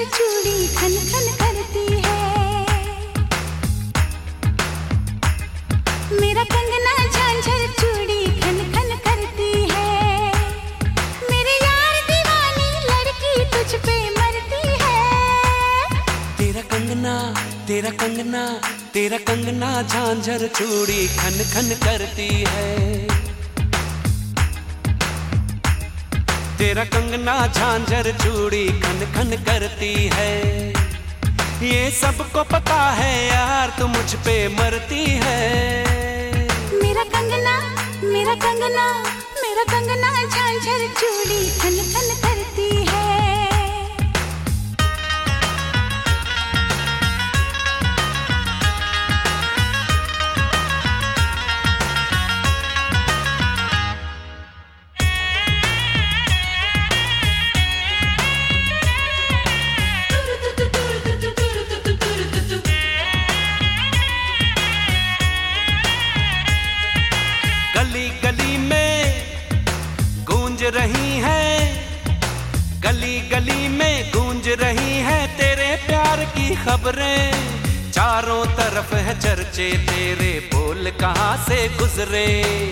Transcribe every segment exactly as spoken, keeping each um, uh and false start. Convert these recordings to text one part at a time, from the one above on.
चूड़ी खन खन करती है। मेरा कंगना झांझर चूड़ी खन खन करती है। मेरे यार दीवानी लड़की तुझ पे मरती है। तेरा कंगना तेरा कंगना तेरा कंगना झांझर चूड़ी खन खन करती है। तेरा कंगना झांझर चूड़ी खन खन करती है। ये सबको पता है यार तू मुझ पे मरती है। मेरा कंगना मेरा कंगना मेरा कंगना झांझर चूड़ी खन खन करती है। गली गली में गूंज रही है, गली गली में गूंज रही है तेरे प्यार की खबरें। चारों तरफ है चर्चे तेरे, बोल कहां से गुजरे।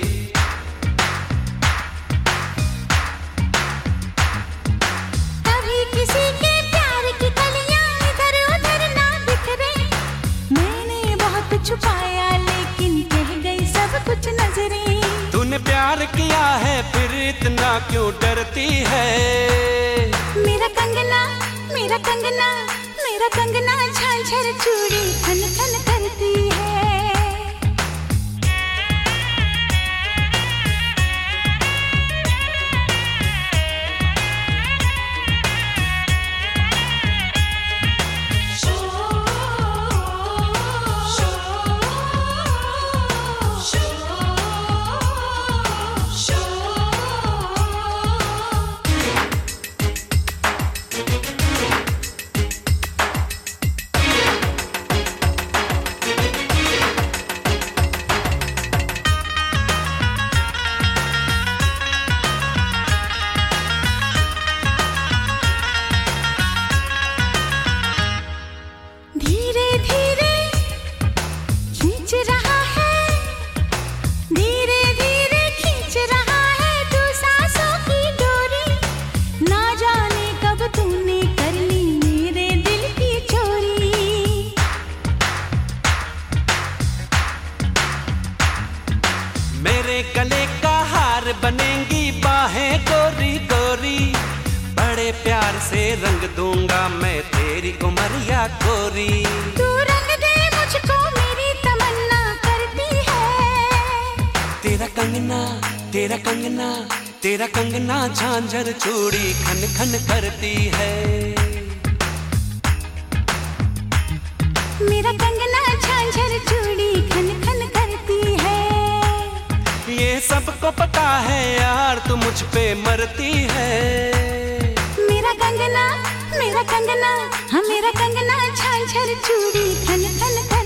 कभी किसी के प्यार की कलियां इधर उधर ना बिखरे। मैंने बहुत छुपाया लेकिन कह गई सब कुछ नजरें। तूने प्यार किया है फिर इतना क्यों डरती है। मेरा कंगना मेरा कंगना मेरा कंगना झांझर चूड़ी खन खन करती है। धीरे धीरे खींच रहा है, धीरे धीरे खींच रहा है तू सांसों की डोरी। ना जाने कब तूने कर ली मेरे दिल की चोरी। मेरे गले का हार बनेंगी बाहें गोरी गोरी। बड़े प्यार से रंग दूंगा मैं तेरी उमरिया गोरी। तू रंग दे मुझको मेरी तमन्ना करती है। तेरा कंगना तेरा कंगना तेरा कंगना झांझर चूड़ी खन खन करती है। मेरा कंगना झांझर चूड़ी खन खन करती है। ये सबको पता है यार तू मुझ पे मरती है। मेरा कंगना मेरा कंगना हाँ मेरा कंगना झांझर चूड़ी खन खन